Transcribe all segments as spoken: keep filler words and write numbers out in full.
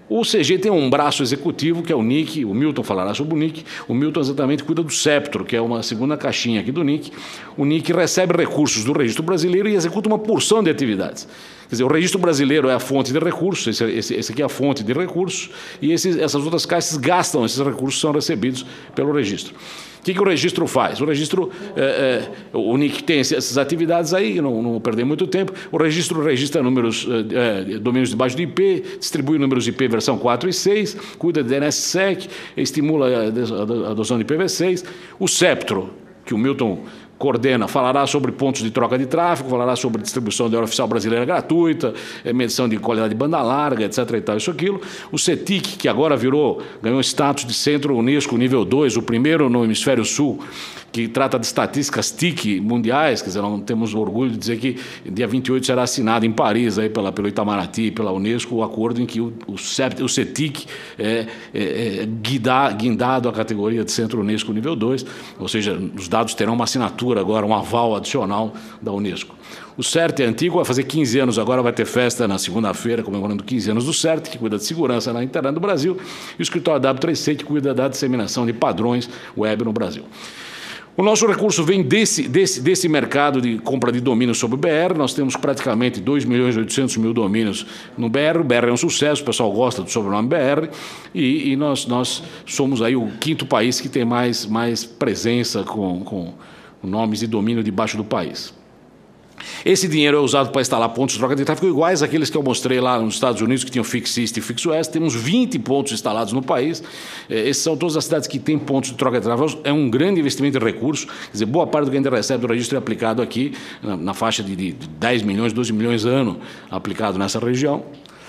O C G tem um braço executivo, que é o N I C, o Milton falará sobre o N I C. O Milton exatamente cuida do Septro, que é uma segunda caixinha aqui do N I C. O N I C recebe recursos do Registro Brasileiro e executa uma porção de atividades. Quer dizer, o Registro Brasileiro é a fonte de recursos, esse, esse, esse aqui é a fonte de recursos, e esses, essas outras caixas gastam esses recursos que são recebidos pelo Registro. O que, que o registro faz? O registro, é, é, o N I C tem essas atividades aí, não, não vou perder muito tempo. O registro registra números, é, domínios debaixo de I P, distribui números de I P versão quatro e seis, cuida de D N S S E C, estimula a adoção de I P v seis. O Septro, que o Milton coordena, falará sobre pontos de troca de tráfego, falará sobre distribuição de hora oficial brasileira gratuita, medição de qualidade de banda larga, etc e tal, isso aquilo. O CETIC, que agora virou, ganhou status de Centro Unesco nível dois, o primeiro no Hemisfério Sul, que trata de estatísticas T I C mundiais, quer dizer, nós temos orgulho de dizer que dia vinte e oito será assinado em Paris, aí pela, pelo Itamaraty, pela Unesco, o acordo em que o, o, o CETIC é, é, é guida, guindado à categoria de Centro Unesco nível dois, ou seja, os dados terão uma assinatura agora, um aval adicional da Unesco. O CERT é antigo, vai fazer quinze anos agora, vai ter festa na segunda-feira, comemorando quinze anos do CERT, que cuida de segurança na internet do Brasil, e o escritório W três C, que cuida da disseminação de padrões web no Brasil. O nosso recurso vem desse, desse, desse mercado de compra de domínios sobre o B R. Nós temos praticamente dois milhões e oitocentos mil domínios no B R. O B R é um sucesso, o pessoal gosta do sobrenome B R. E, e nós, nós somos aí o quinto país que tem mais, mais presença com, com nomes de domínio debaixo do país. Esse dinheiro é usado para instalar pontos de troca de tráfego iguais àqueles que eu mostrei lá nos Estados Unidos, que tinham Fix East e Fix West. Temos vinte pontos instalados no país. Essas são todas as cidades que têm pontos de troca de tráfego. É um grande investimento de recursos. Quer dizer, boa parte do que a gente recebe do registro é aplicado aqui, na, na faixa de, de dez milhões, doze milhões ano aplicado nessa região.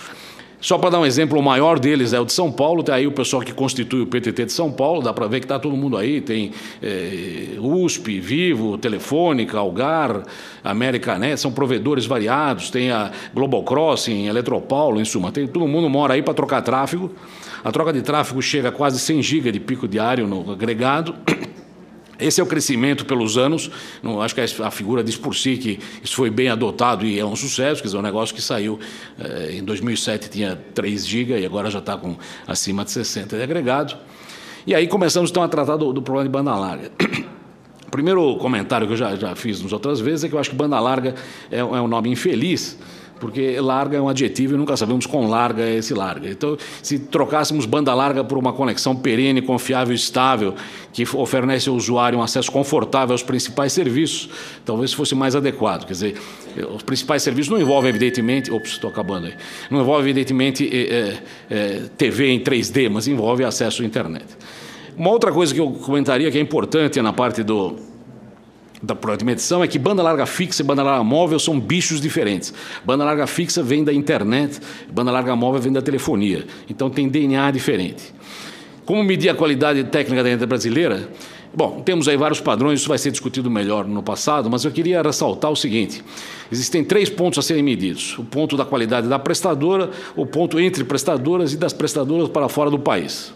Só para dar um exemplo, o maior deles é o de São Paulo, tem aí o pessoal que constitui o P T T de São Paulo, dá para ver que está todo mundo aí, tem é, U S P, Vivo, Telefônica, Algar, Americanet, são provedores variados, tem a Global Crossing, Eletropaulo, em suma, tem, todo mundo mora aí para trocar tráfego. A troca de tráfego chega a quase cem gigas de pico diário no agregado. Esse é o crescimento pelos anos. Não, acho que a figura diz por si que isso foi bem adotado e é um sucesso, quer dizer, um negócio que saiu eh, em dois mil e sete tinha três gigas e agora já está com acima de sessenta de agregado. E aí começamos então a tratar do, do problema de banda larga. O primeiro comentário que eu já, já fiz nas outras vezes é que eu acho que banda larga é, é um nome infeliz, porque larga é um adjetivo e nunca sabemos quão larga é esse larga. Então, se trocássemos banda larga por uma conexão perene, confiável e estável, que oferece ao usuário um acesso confortável aos principais serviços, talvez fosse mais adequado. Quer dizer, os principais serviços não envolvem, evidentemente... Ops, estou acabando aí. Não envolvem, evidentemente, é, é, T V em três D, mas envolve acesso à internet. Uma outra coisa que eu comentaria que é importante na parte do... da prova de medição é que banda larga fixa e banda larga móvel são bichos diferentes. Banda larga fixa vem da internet, banda larga móvel vem da telefonia. Então tem D N A diferente. Como medir a qualidade técnica da internet brasileira? Bom, temos aí vários padrões, isso vai ser discutido melhor no passado, mas eu queria ressaltar o seguinte: existem três pontos a serem medidos: o ponto da qualidade da prestadora, o ponto entre prestadoras e das prestadoras para fora do país.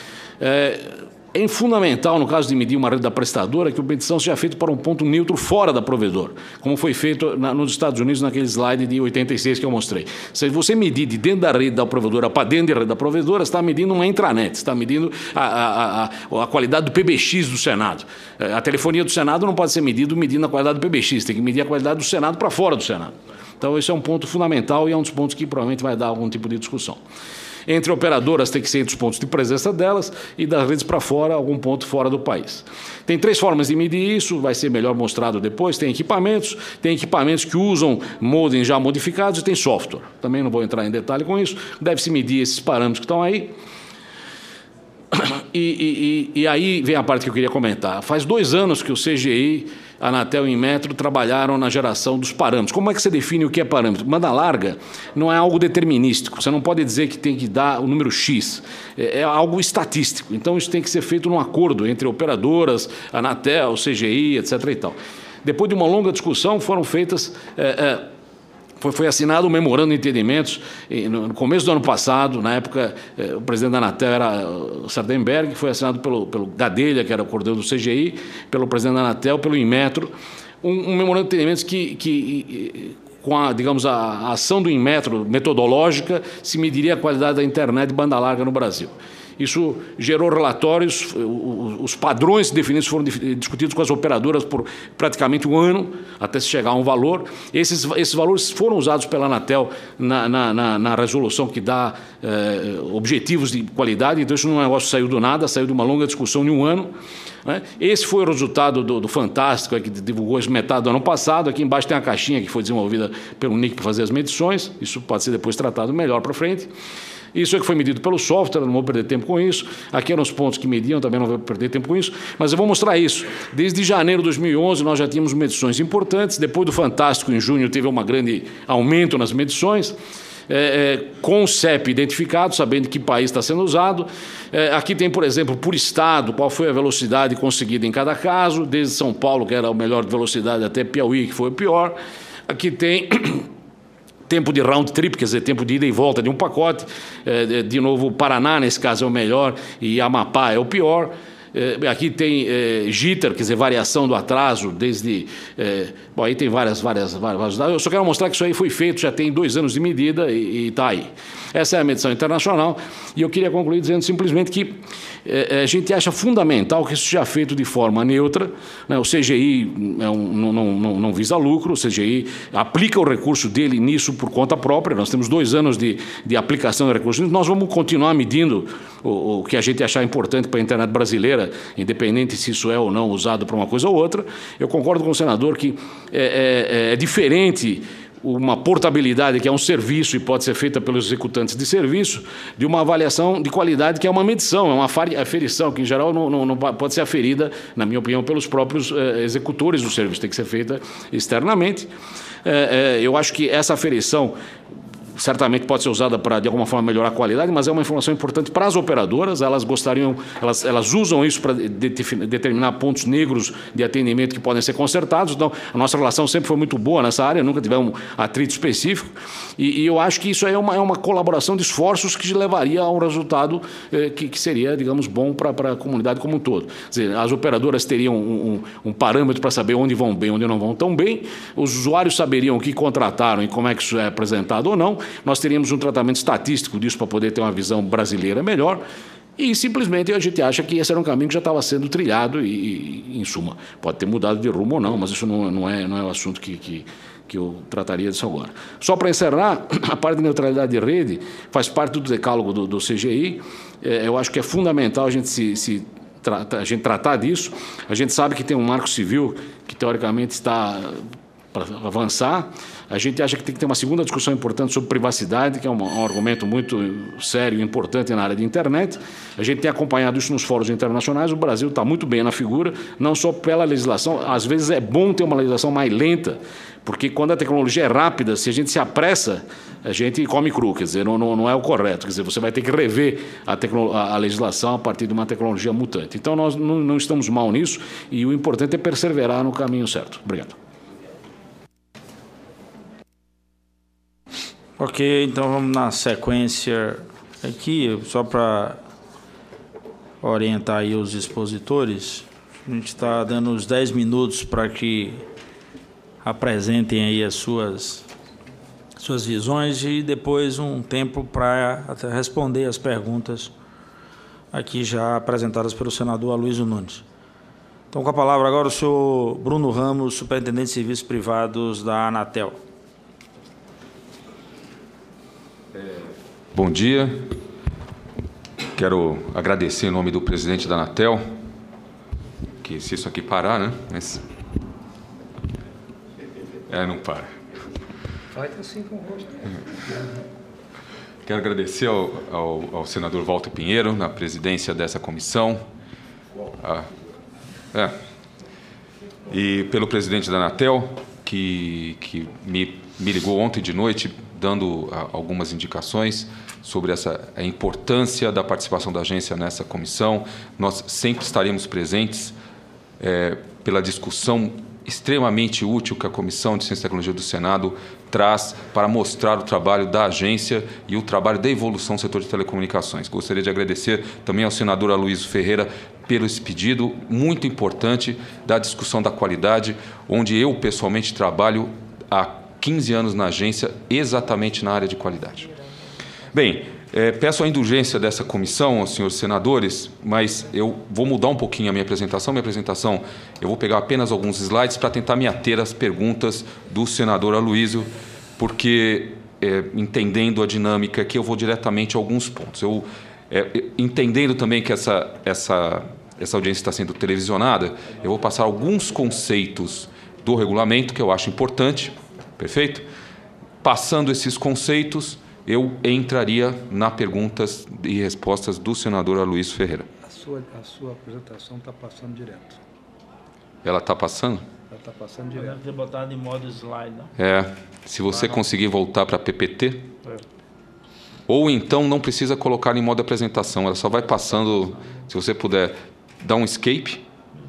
É, É fundamental, no caso de medir uma rede da prestadora, que a medição seja feita para um ponto neutro fora da provedor, como foi feito na, nos Estados Unidos naquele slide de oitenta e seis que eu mostrei. Se você medir de dentro da rede da provedora para dentro da rede da provedora, você está medindo uma intranet, está medindo a, a, a, a qualidade do P B X do Senado. A telefonia do Senado não pode ser medido medindo a qualidade do P B X, tem que medir a qualidade do Senado para fora do Senado. Então, esse é um ponto fundamental e é um dos pontos que provavelmente vai dar algum tipo de discussão. Entre operadoras tem que ser entre os pontos de presença delas e das redes para fora, algum ponto fora do país. Tem três formas de medir isso, vai ser melhor mostrado depois. Tem equipamentos, tem equipamentos que usam modems já modificados e tem software. Também não vou entrar em detalhe com isso. Deve-se medir esses parâmetros que estão aí. E, e, e aí vem a parte que eu queria comentar. Faz dois anos que o C G I, a Anatel e o Inmetro trabalharam na geração dos parâmetros. Como é que você define o que é parâmetro? Banda larga não é algo determinístico. Você não pode dizer que tem que dar o número X. É, é algo estatístico. Então, isso tem que ser feito num acordo entre operadoras, Anatel, C G I, etc e tal. Depois de uma longa discussão, foram feitas... É, é, Foi, foi assinado um memorando de entendimentos no começo do ano passado, na época o presidente da Anatel era o Sardenberg, foi assinado pelo, pelo Gadelha, que era o coordenador do C G I, pelo presidente da Anatel, pelo Inmetro, um, um memorando de entendimentos que, que com a, digamos, a, a ação do Inmetro metodológica, se mediria a qualidade da internet de banda larga no Brasil. Isso gerou relatórios, os padrões definidos foram discutidos com as operadoras por praticamente um ano, até se chegar a um valor. Esses, esses valores foram usados pela Anatel na, na, na, na resolução que dá eh, objetivos de qualidade, então isso não é um negócio que saiu do nada, saiu de uma longa discussão de um ano. Né? Esse foi o resultado do, do Fantástico, que divulgou isso metade do ano passado. Aqui embaixo tem a caixinha que foi desenvolvida pelo N I C para fazer as medições, isso pode ser depois tratado melhor para frente. Isso é que foi medido pelo software, não vou perder tempo com isso. Aqui eram os pontos que mediam, também não vou perder tempo com isso. Mas eu vou mostrar isso. Desde janeiro de dois mil e onze, nós já tínhamos medições importantes. Depois do Fantástico, em junho, teve um grande aumento nas medições. É, é, com o C E P identificado, sabendo que país está sendo usado. É, aqui tem, por exemplo, por estado, qual foi a velocidade conseguida em cada caso, desde São Paulo, que era a melhor velocidade, até Piauí, que foi o pior. Aqui tem tempo de round trip, quer dizer, tempo de ida e volta de um pacote. É, de novo, Paraná, nesse caso, é o melhor, e Amapá é o pior. É, aqui tem é, jitter, quer dizer, variação do atraso, desde... É, bom, aí tem várias, várias, várias... Eu só quero mostrar que isso aí foi feito, já tem dois anos de medida e está aí. Essa é a medição internacional, e eu queria concluir dizendo simplesmente que é, a gente acha fundamental que isso seja feito de forma neutra, né? O C G I é um, não, não, não visa lucro, o C G I aplica o recurso dele nisso por conta própria, nós temos dois anos de, de aplicação de recursos, nós vamos continuar medindo o, o que a gente achar importante para a internet brasileira, independente se isso é ou não usado para uma coisa ou outra. Eu concordo com o senador que é, é, é diferente uma portabilidade, que é um serviço e pode ser feita pelos executantes de serviço, de uma avaliação de qualidade, que é uma medição, é uma aferição, que em geral não, não, não pode ser aferida, na minha opinião, pelos próprios eh, executores do serviço, tem que ser feita externamente. Eh, eh, eu acho que essa aferição certamente pode ser usada para, de alguma forma, melhorar a qualidade, mas é uma informação importante para as operadoras, elas gostariam, elas, elas usam isso para de, de, determinar pontos negros de atendimento que podem ser consertados, então a nossa relação sempre foi muito boa nessa área, nunca tivemos um atrito específico, e, e eu acho que isso aí é uma, é uma colaboração de esforços que levaria a um resultado eh, que, que seria, digamos, bom para, para a comunidade como um todo. Quer dizer, as operadoras teriam um, um, um parâmetro para saber onde vão bem, onde não vão tão bem, os usuários saberiam o que contrataram e como é que isso é apresentado ou não. Nós teríamos um tratamento estatístico disso para poder ter uma visão brasileira melhor, e simplesmente a gente acha que esse era um caminho que já estava sendo trilhado e, e em suma, pode ter mudado de rumo ou não, mas isso não, não, é, não é o assunto que, que, que eu trataria disso agora. Só para encerrar, a parte de neutralidade de rede faz parte do decálogo do, do C G I, é, eu acho que é fundamental a gente se... se a gente tratar disso. A gente sabe que tem um marco civil que, teoricamente, está para avançar. A gente acha que tem que ter uma segunda discussão importante sobre privacidade, que é um, um argumento muito sério e importante na área de internet. A gente tem acompanhado isso nos fóruns internacionais. O Brasil está muito bem na figura, não só pela legislação. Às vezes é bom ter uma legislação mais lenta, porque quando a tecnologia é rápida, se a gente se apressa, a gente come cru, quer dizer, não, não, não é o correto. Quer dizer, você vai ter que rever a, a, a legislação a partir de uma tecnologia mutante. Então, nós não, não estamos mal nisso, e o importante é perseverar no caminho certo. Obrigado. Ok, então vamos na sequência aqui, só para orientar aí os expositores. A gente está dando uns dez minutos para que apresentem aí as suas, suas visões e depois um tempo para responder as perguntas aqui já apresentadas pelo senador Aloysio Nunes. Então, com a palavra agora o senhor Bruno Ramos, superintendente de serviços privados da Anatel. Bom dia. Quero agradecer em nome do presidente da Anatel, que se isso aqui parar, né? Mas... É, não para. Faz assim com o rosto. Quero agradecer ao, ao, ao senador Walter Pinheiro, na presidência dessa comissão. Ah, é. E pelo presidente da Anatel, que, que me, me ligou ontem de noite, dando ah, algumas indicações sobre essa, a importância da participação da agência nessa comissão. Nós sempre estaremos presentes é, pela discussão extremamente útil que a Comissão de Ciência e Tecnologia do Senado traz para mostrar o trabalho da agência e o trabalho da evolução do setor de telecomunicações. Gostaria de agradecer também ao senador Aloysio Ferreira pelo esse pedido muito importante da discussão da qualidade, onde eu pessoalmente trabalho há quinze anos na agência, exatamente na área de qualidade. Bem, é, peço a indulgência dessa comissão, aos senhores senadores, mas eu vou mudar um pouquinho a minha apresentação. Minha apresentação, eu vou pegar apenas alguns slides para tentar me ater às perguntas do senador Aloysio, porque, é, entendendo a dinâmica aqui, eu vou diretamente a alguns pontos. Eu, é, entendendo também que essa, essa, essa audiência está sendo televisionada, eu vou passar alguns conceitos do regulamento que eu acho importante, perfeito? Passando esses conceitos, eu entraria nas perguntas e respostas do senador Aloysio Ferreira. A sua, a sua apresentação está passando direto. Ela está passando? Ela está passando Deve direto. ter botado em modo slide, não? É. Se você Ah, não. conseguir voltar para P P T, É. ou então não precisa colocar em modo apresentação, ela só vai passando, se você puder, dar um escape.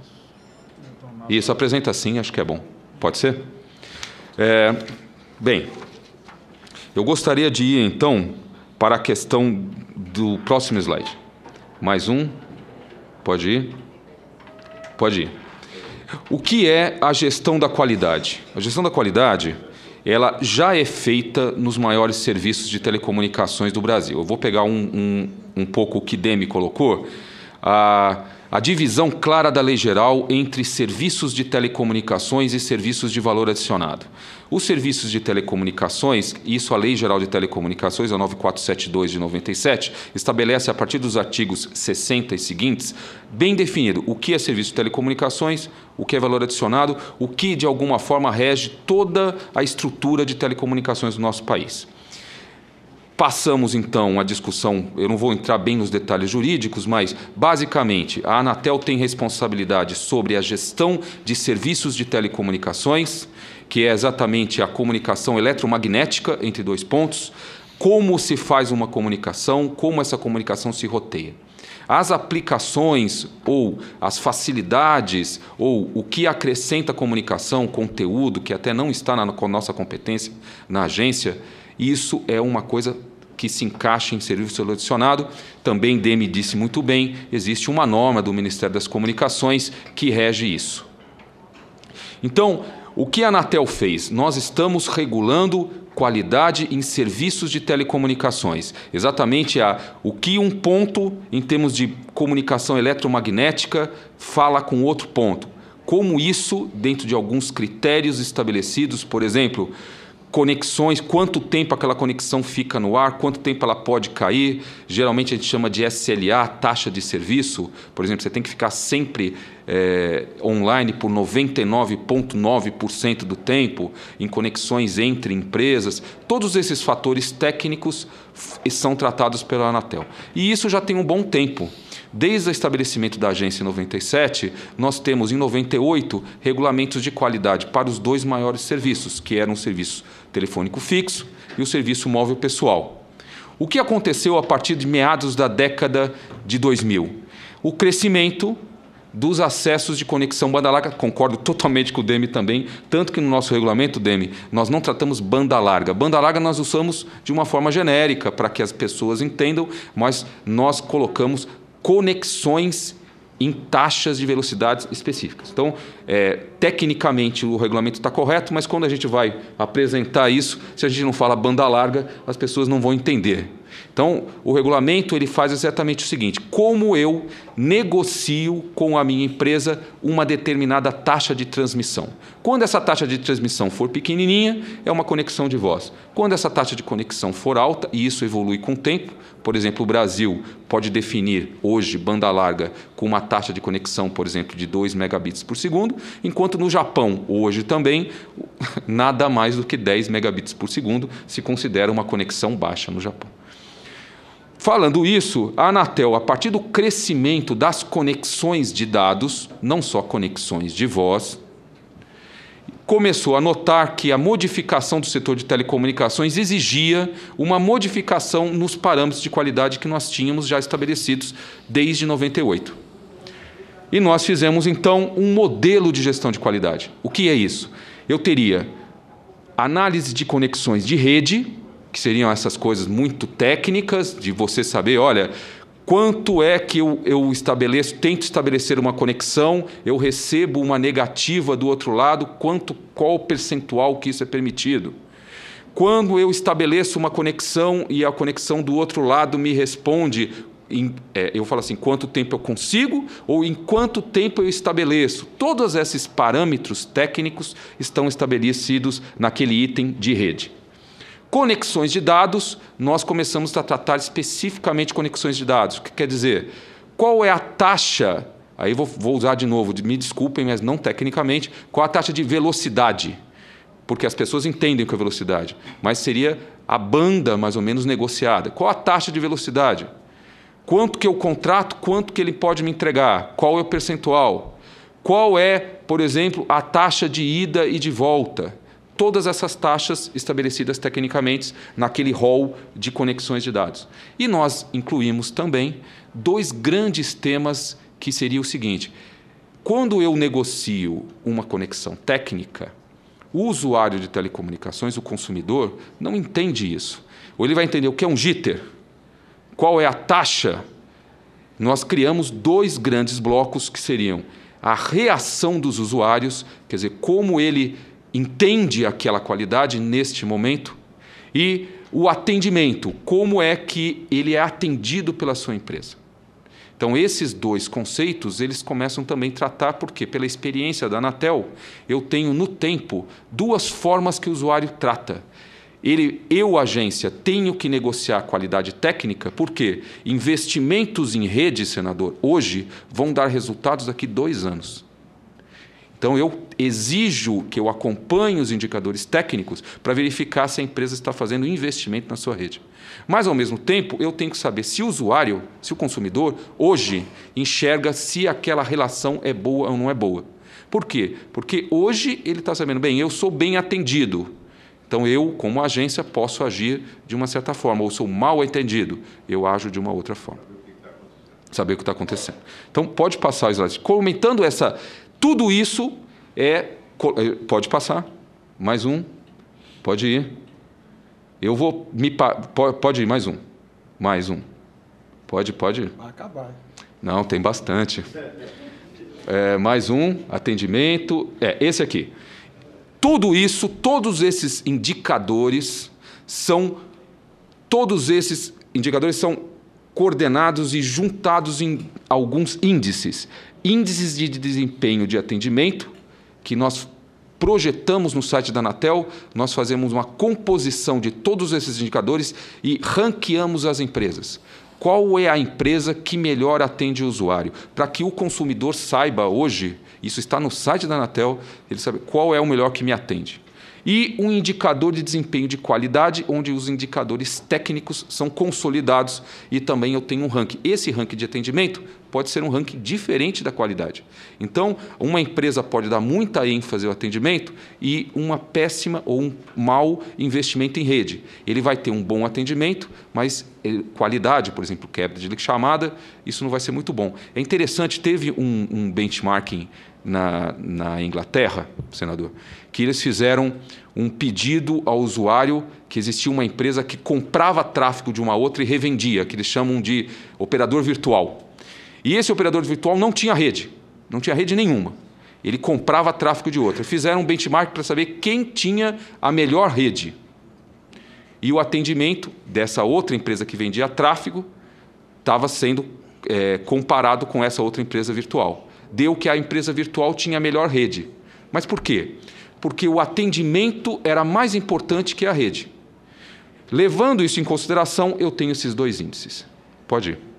Isso, apresenta assim, acho que é bom. Pode ser? É, bem... Eu gostaria de ir, então, para a questão do próximo slide. Mais um. Pode ir? Pode ir. O que é a gestão da qualidade? A gestão da qualidade, ela já é feita nos maiores serviços de telecomunicações do Brasil. Eu vou pegar um, um, um pouco o que Demi colocou. A, a divisão clara da lei geral entre serviços de telecomunicações e serviços de valor adicionado. Os serviços de telecomunicações, isso a Lei Geral de Telecomunicações, a nove mil quatrocentos e setenta e dois de noventa e sete, estabelece a partir dos artigos sessenta e seguintes, bem definido o que é serviço de telecomunicações, o que é valor adicionado, o que de alguma forma rege toda a estrutura de telecomunicações do nosso país. Passamos, então, a discussão, eu não vou entrar bem nos detalhes jurídicos, mas, basicamente, a Anatel tem responsabilidade sobre a gestão de serviços de telecomunicações, que é exatamente a comunicação eletromagnética, entre dois pontos, como se faz uma comunicação, como essa comunicação se roteia. As aplicações ou as facilidades ou o que acrescenta a comunicação, conteúdo, que até não está na nossa competência na agência, isso é uma coisa que se encaixa em serviço adicionado. Também Demi disse muito bem, existe uma norma do Ministério das Comunicações que rege isso. Então, o que a Anatel fez? Nós estamos regulando qualidade em serviços de telecomunicações. Exatamente a, o que um ponto, em termos de comunicação eletromagnética, fala com outro ponto. Como isso, dentro de alguns critérios estabelecidos, por exemplo, conexões, quanto tempo aquela conexão fica no ar, quanto tempo ela pode cair. Geralmente a gente chama de S L A, taxa de serviço. Por exemplo, você tem que ficar sempre é, online por noventa e nove vírgula nove por cento do tempo, em conexões entre empresas. Todos esses fatores técnicos são tratados pela Anatel. E isso já tem um bom tempo. Desde o estabelecimento da agência em noventa e sete, nós temos, em noventa e oito, regulamentos de qualidade para os dois maiores serviços, que eram o serviço telefônico fixo e o serviço móvel pessoal. O que aconteceu a partir de meados da década de dois mil? O crescimento dos acessos de conexão banda larga, concordo totalmente com o Demi também, tanto que no nosso regulamento, Demi, nós não tratamos banda larga. Banda larga nós usamos de uma forma genérica, para que as pessoas entendam, mas nós colocamos conexões em taxas de velocidades específicas. Então, é, tecnicamente, o regulamento está correto, mas quando a gente vai apresentar isso, se a gente não fala banda larga, as pessoas não vão entender. Então, o regulamento ele faz exatamente o seguinte: como eu negocio com a minha empresa uma determinada taxa de transmissão. Quando essa taxa de transmissão for pequenininha, é uma conexão de voz. Quando essa taxa de conexão for alta, e isso evolui com o tempo, por exemplo, o Brasil pode definir hoje banda larga com uma taxa de conexão, por exemplo, de dois megabits por segundo, enquanto no Japão, hoje também, nada mais do que dez megabits por segundo se considera uma conexão baixa no Japão. Falando isso, a Anatel, a partir do crescimento das conexões de dados, não só conexões de voz, começou a notar que a modificação do setor de telecomunicações exigia uma modificação nos parâmetros de qualidade que nós tínhamos já estabelecidos desde noventa e oito. E nós fizemos, então, um modelo de gestão de qualidade. O que é isso? Eu teria análise de conexões de rede, que seriam essas coisas muito técnicas, de você saber, olha, Quanto é que eu, eu estabeleço, tento estabelecer uma conexão, eu recebo uma negativa do outro lado, quanto, qual o percentual que isso é permitido? Quando eu estabeleço uma conexão e a conexão do outro lado me responde, em, é, eu falo assim, quanto tempo eu consigo ou em quanto tempo eu estabeleço? Todos esses parâmetros técnicos estão estabelecidos naquele item de rede. Conexões de dados, nós começamos a tratar especificamente conexões de dados. O que quer dizer? Qual é a taxa, aí vou, vou usar de novo, me desculpem, mas não tecnicamente, qual a taxa de velocidade? Porque as pessoas entendem o que é velocidade, mas seria a banda mais ou menos negociada. Qual a taxa de velocidade? Quanto que eu contrato, quanto que ele pode me entregar? Qual é o percentual? Qual é, por exemplo, a taxa de ida e de volta? Todas essas taxas estabelecidas tecnicamente naquele rol de conexões de dados. E nós incluímos também dois grandes temas que seria o seguinte: quando eu negocio uma conexão técnica, o usuário de telecomunicações, o consumidor, não entende isso. Ou ele vai entender o que é um jitter, qual é a taxa. Nós criamos dois grandes blocos que seriam a reação dos usuários, quer dizer, como ele entende aquela qualidade neste momento, e o atendimento, como é que ele é atendido pela sua empresa. Então, esses dois conceitos, eles começam também a tratar, porque pela experiência da Anatel, eu tenho no tempo duas formas que o usuário trata. Ele, eu, agência, tenho que negociar a qualidade técnica, porque investimentos em rede, senador, hoje vão dar resultados daqui dois anos. Então, eu exijo que eu acompanhe os indicadores técnicos para verificar se a empresa está fazendo investimento na sua rede. Mas, ao mesmo tempo, eu tenho que saber se o usuário, se o consumidor, hoje, enxerga se aquela relação é boa ou não é boa. Por quê? Porque hoje ele está sabendo, bem, eu sou bem atendido. Então, eu, como agência, posso agir de uma certa forma. Ou sou mal atendido, eu ajo de uma outra forma. Saber o que está acontecendo. Então, pode passar o slide. Comentando essa... Tudo isso é... Pode passar. Mais um. Pode ir. Eu vou... Me, pode ir, mais um. Mais um. Pode, pode ir. Vai acabar. Não, tem bastante. É, mais um. Atendimento. É, esse aqui. Tudo isso, todos esses indicadores são... Todos esses indicadores são coordenados e juntados em alguns índices. Índices de desempenho de atendimento, que nós projetamos no site da Anatel, nós fazemos uma composição de todos esses indicadores e ranqueamos as empresas. Qual é a empresa que melhor atende o usuário? Para que o consumidor saiba hoje, isso está no site da Anatel, ele sabe qual é o melhor que me atende. E um indicador de desempenho de qualidade, onde os indicadores técnicos são consolidados e também eu tenho um ranking. Esse ranking de atendimento pode ser um ranking diferente da qualidade. Então, uma empresa pode dar muita ênfase ao atendimento e uma péssima ou um mau investimento em rede. Ele vai ter um bom atendimento, mas qualidade, por exemplo, quebra de chamada, isso não vai ser muito bom. É interessante, teve um, um benchmarking na, na Inglaterra, senador, que eles fizeram um pedido ao usuário que existia uma empresa que comprava tráfego de uma outra e revendia, que eles chamam de operador virtual. E esse operador virtual não tinha rede, não tinha rede nenhuma. Ele comprava tráfego de outra. Fizeram um benchmark para saber quem tinha a melhor rede. E o atendimento dessa outra empresa que vendia tráfego estava sendo é, comparado com essa outra empresa virtual. Deu que a empresa virtual tinha a melhor rede. Mas por quê? Porque o atendimento era mais importante que a rede. Levando isso em consideração, eu tenho esses dois índices. Pode ir.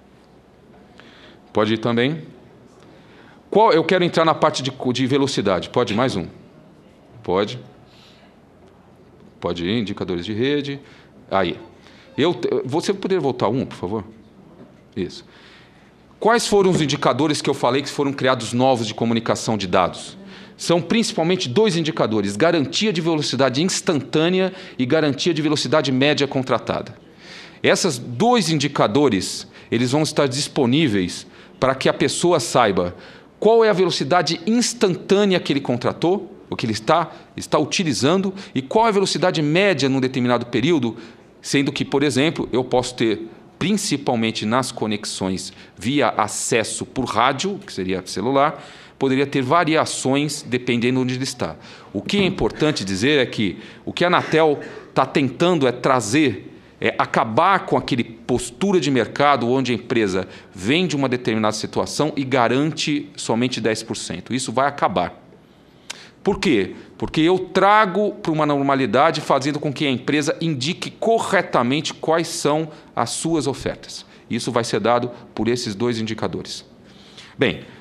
Pode ir também. Qual, eu quero entrar na parte de, de velocidade. Pode ir, mais um. Pode. Pode ir, indicadores de rede. Aí. Eu, você poderia voltar um, por favor? Isso. Quais foram os indicadores que eu falei que foram criados novos de comunicação de dados? São principalmente dois indicadores, garantia de velocidade instantânea e garantia de velocidade média contratada. Esses dois indicadores, eles vão estar disponíveis para que a pessoa saiba qual é a velocidade instantânea que ele contratou, o que ele está, está utilizando, e qual é a velocidade média num determinado período, sendo que, por exemplo, eu posso ter principalmente nas conexões via acesso por rádio, que seria celular, poderia ter variações dependendo onde ele está. O que é importante dizer é que o que a Anatel está tentando é trazer, é acabar com aquele postura de mercado onde a empresa vende uma determinada situação e garante somente dez por cento. Isso vai acabar. Por quê? Porque eu trago para uma normalidade fazendo com que a empresa indique corretamente quais são as suas ofertas. Isso vai ser dado por esses dois indicadores. Bem,